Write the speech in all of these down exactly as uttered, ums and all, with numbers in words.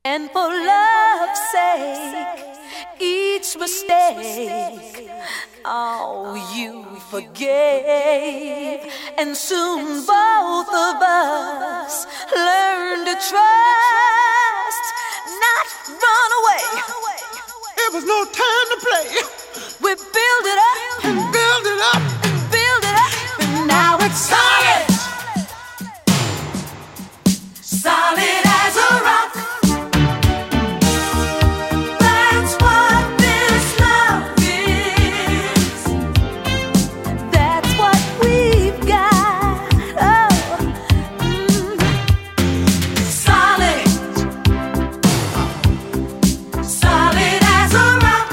And for love's sake, each mistake, oh, you forgave. And soon both of us learned to trust, not run away. There was no time to play. We build it up and build it up and build it up, and now it's solid. Solid as a rock. That's what this love is. That's what we've got. Oh, mm. Solid. Solid as a rock.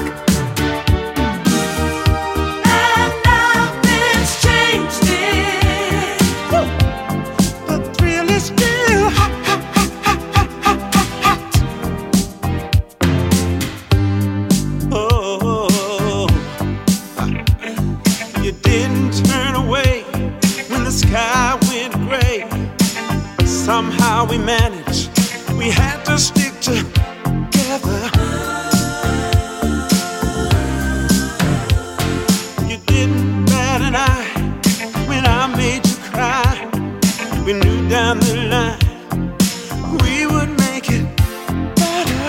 And nothing's changed it. The thrill is still hot. Oh, you didn't turn away when the sky went gray. Somehow we managed. We had to stick together. You didn't bat an eye when I made you cry. We knew down the line we would make it better.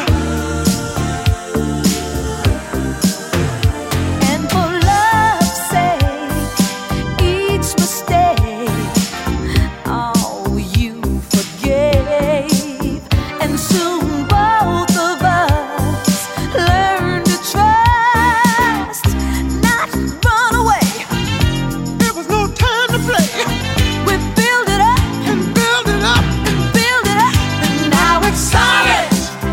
And for love's sake, each mistake, oh, you forgave. And soon both of us learned to trust, not run away. There was no time to play. We build it up And build it up. and build it up, and now it's solid.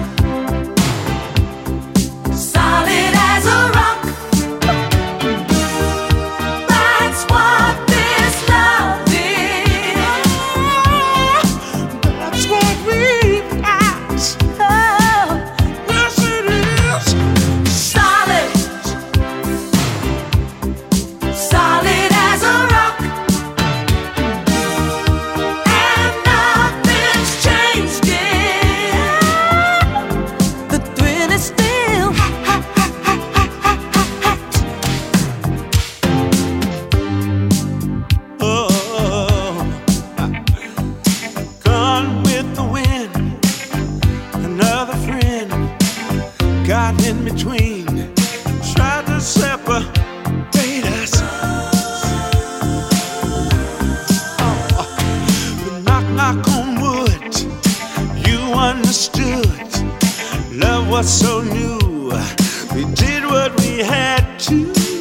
Solid as a rock. That's what this love is. That's what we've got. Oh, Yes, it is. solid. Solid as a rock. And nothing's changed it. The thrill is still hot. Oh, gone with the wind. Another friend got in between, tried to separate us. Oh, but knock, knock on wood. You understood. Love was so new. We did what we had to.